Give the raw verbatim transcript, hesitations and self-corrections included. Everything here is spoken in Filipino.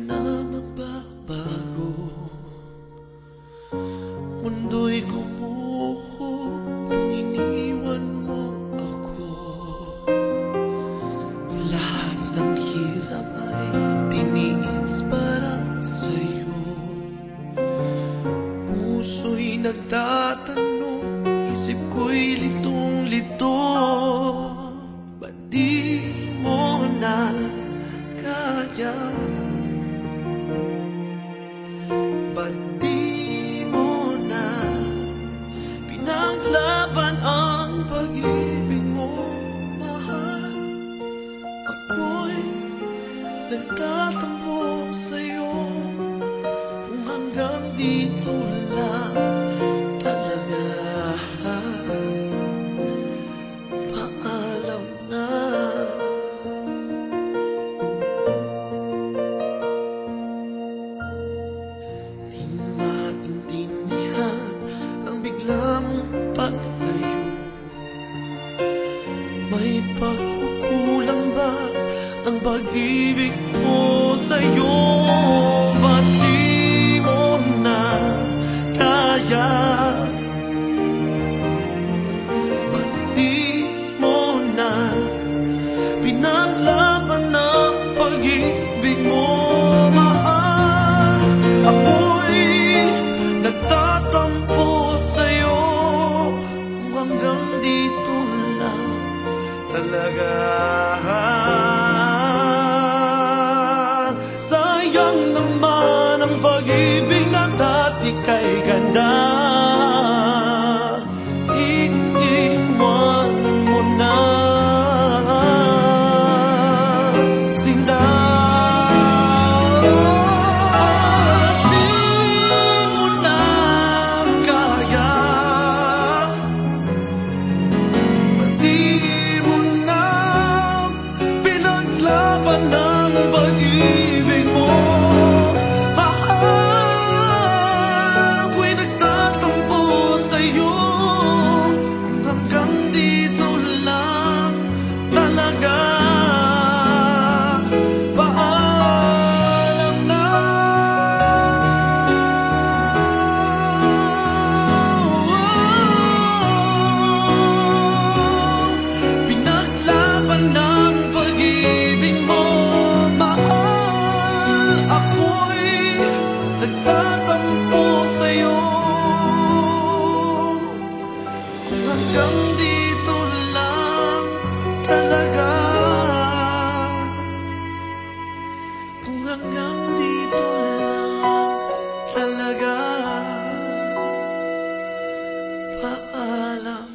na magbabago. Mundo'y gumuho nung iniwan mo ako. Lahat ng hirap ay tiniis para sa'yo. Puso'y nagtatanong, isip ko'y litong-lito. Ba't di mo na kaya? Ba't di mo na pinaglaban ang pag-ibig mo, mahal? Ako'y nagtatampo sa'yo kung hanggang dito lang talaga. Paalam na. Di maintindihan ang bigla mong paglayo. May pagkukulang ba ang pag-ibig ko sa'yo? Ba't di mo na kaya? Ba't di mo na pinaglaban ang pag-ibig mo, mahal? Ako'y nagtatampo sa'yo kung hanggang dito lang talaga. Sayang naman ang pag-ibig na dati kay ganda. Iiwan mo na, sinta. Di mo na kaya. Di mo na pinaglaban ng pag-ibig mo, mahal. Ako'y nagtatampo sa'yo kung hanggang dito lang talaga. Paalam na. Pinaglaban ng pag-ibig mo, mahal. Ako'y nagtatampo sa'yo kung hanggang dito lang talaga. Kung hanggang dito lang talaga. Paalam